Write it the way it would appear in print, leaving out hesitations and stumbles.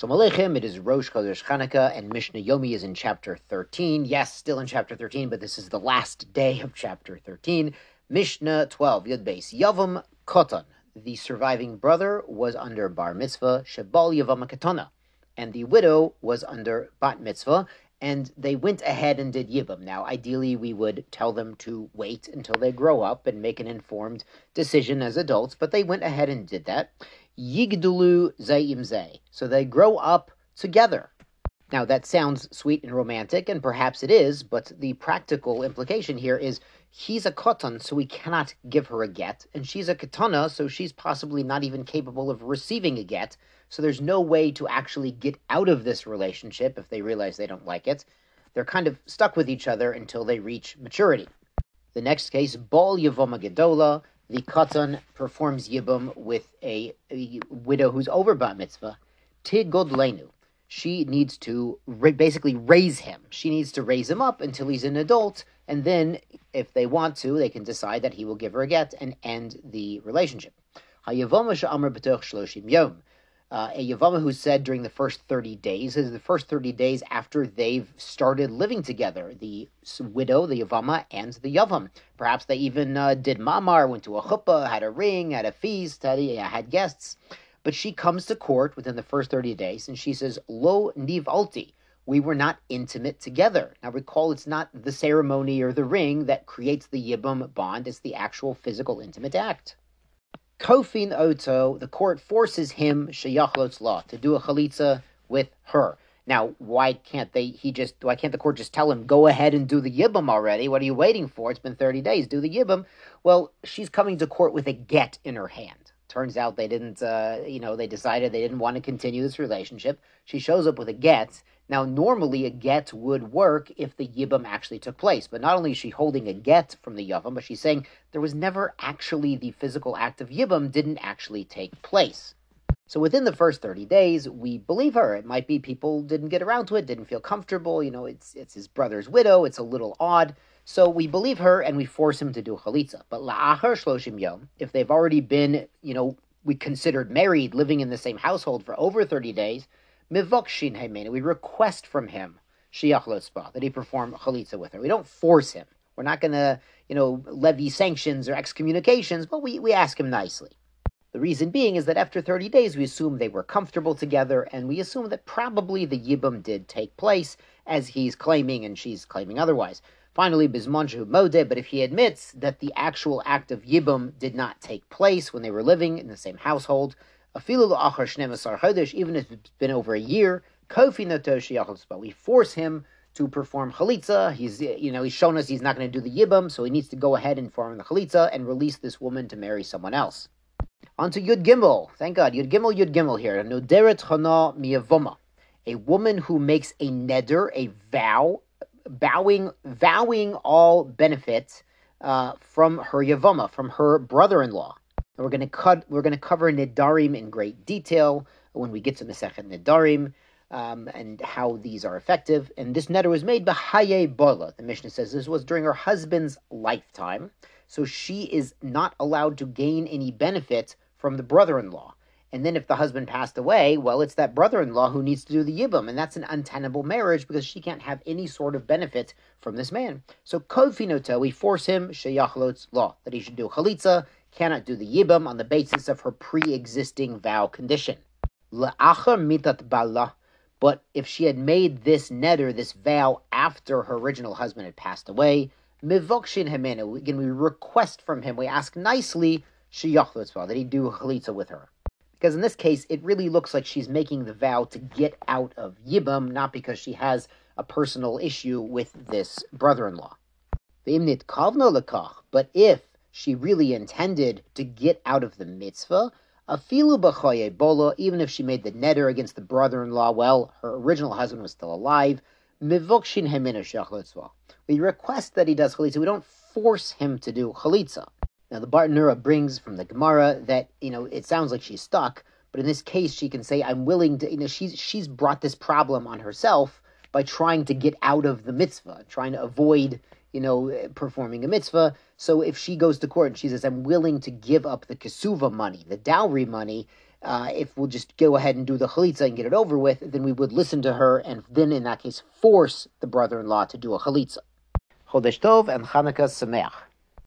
Shalom Aleichem, it is Rosh Chodesh Chanukah, and Mishnah Yomi is in chapter 13. Yes, still in chapter 13, but this is the last day of chapter 13. Mishnah 12, Yud Beis. Yavam Koton, the surviving brother, was under bar mitzvah, Shebal Yavam Katana, and the widow was under bat mitzvah, and they went ahead and did Yibam. Now, ideally, we would tell them to wait until they grow up and make an informed decision as adults, but they went ahead and did that. Yigdulu Zayim Zay. So they grow up together. Now, that sounds sweet and romantic, and perhaps it is, but the practical implication here is he's a koton, so we cannot give her a get, and she's a katana, so she's possibly not even capable of receiving a get, so there's no way to actually get out of this relationship if they realize they don't like it. They're kind of stuck with each other until they reach maturity. The next case, Bal Yavoma Gedola. The Katan performs Yibam with a widow who's over bat mitzvah. Tid Godlenu. She needs to basically raise him. She needs to raise him up until he's an adult, and then, if they want to, they can decide that he will give her a get and end the relationship. Hayavama she'amar b'toch shloshim yom. A Yavama who said during the first 30 days, is the first 30 days after they've started living together, the widow, the Yavama, and the Yavam. Perhaps they even did mamar, went to a chuppah, had a ring, had a feast, had guests. But she comes to court within the first 30 days, and she says, Lo nivalti, we were not intimate together. Now recall, it's not the ceremony or the ring that creates the Yibam bond, it's the actual physical intimate act. Kofin Oto, the court forces him, Sheyachlotz law, to do a chalitza with her. Now, why can't the court just tell him, go ahead and do the Yibam already? What are you waiting for? It's been 30 days, do the Yibam. Well, she's coming to court with a get in her hand. Turns out they didn't, they decided they didn't want to continue this relationship. She shows up with a get. Now, normally a get would work if the Yibam actually took place. But not only is she holding a get from the Yavam, but she's saying there was never actually the physical act of Yibam didn't actually take place. So within the first 30 days, we believe her. It might be people didn't get around to it, didn't feel comfortable. It's his brother's widow. It's a little odd. So we believe her and we force him to do chalitza. But la'achar shloshim yom, if they've already been, we considered married, living in the same household for over 30 days, mivokshin heimenu, we request from him, shiach ba, that he perform chalitza with her. We don't force him. We're not going to, levy sanctions or excommunications, but we ask him nicely. The reason being is that after 30 days, we assume they were comfortable together, and we assume that probably the Yibam did take place, as he's claiming and she's claiming otherwise. Finally, Bizman Shehu Modeh, but if he admits that the actual act of Yibam did not take place when they were living in the same household, afilu la'achar 12 chodesh, even if it's been over a year, kofi noto sheyachol tzba, we force him to perform chalitza. He's shown us he's not going to do the Yibam, so he needs to go ahead and perform the chalitza and release this woman to marry someone else. On to Yud Gimel. Thank God, Yud Gimel here. Noderet chana miyavoma, a woman who makes a neder, a vow, vowing all benefits from her Yavama, from her brother-in-law. And we're going to cover Nedarim in great detail when we get to Masechet Nedarim and how these are effective. And this neder was made by Haye Bola. The Mishnah says this was during her husband's lifetime, so she is not allowed to gain any benefit from the brother-in-law. And then if the husband passed away, well, it's that brother-in-law who needs to do the Yibam, and that's an untenable marriage because she can't have any sort of benefit from this man. So Kodfinoto, we force him, Sheyachlotz law, that he should do Chalitza, cannot do the Yibam on the basis of her pre-existing vow condition. La'achar mitat bala, but if she had made this neder, this vow, after her original husband had passed away, mivokshin hemenu, again, we request from him, we ask nicely, Sheyachlotz law, that he do Chalitza with her. Because in this case, it really looks like she's making the vow to get out of Yibam, not because she has a personal issue with this brother-in-law. But if she really intended to get out of the mitzvah, afilu b'chaye bola, even if she made the neder against the brother-in-law, well, her original husband was still alive, mivokshin heminu sheyachlotz law. We request that he does chalitza. We don't force him to do chalitza. Now, the Bartanura brings from the Gemara that, it sounds like she's stuck, but in this case, she can say, I'm willing to, she's brought this problem on herself by trying to get out of the mitzvah, trying to avoid, performing a mitzvah. So if she goes to court and she says, I'm willing to give up the kesuva money, the dowry money, if we'll just go ahead and do the chalitza and get it over with, then we would listen to her and then in that case force the brother-in-law to do a chalitza. Chodesh Tov and Chanukah Sameach.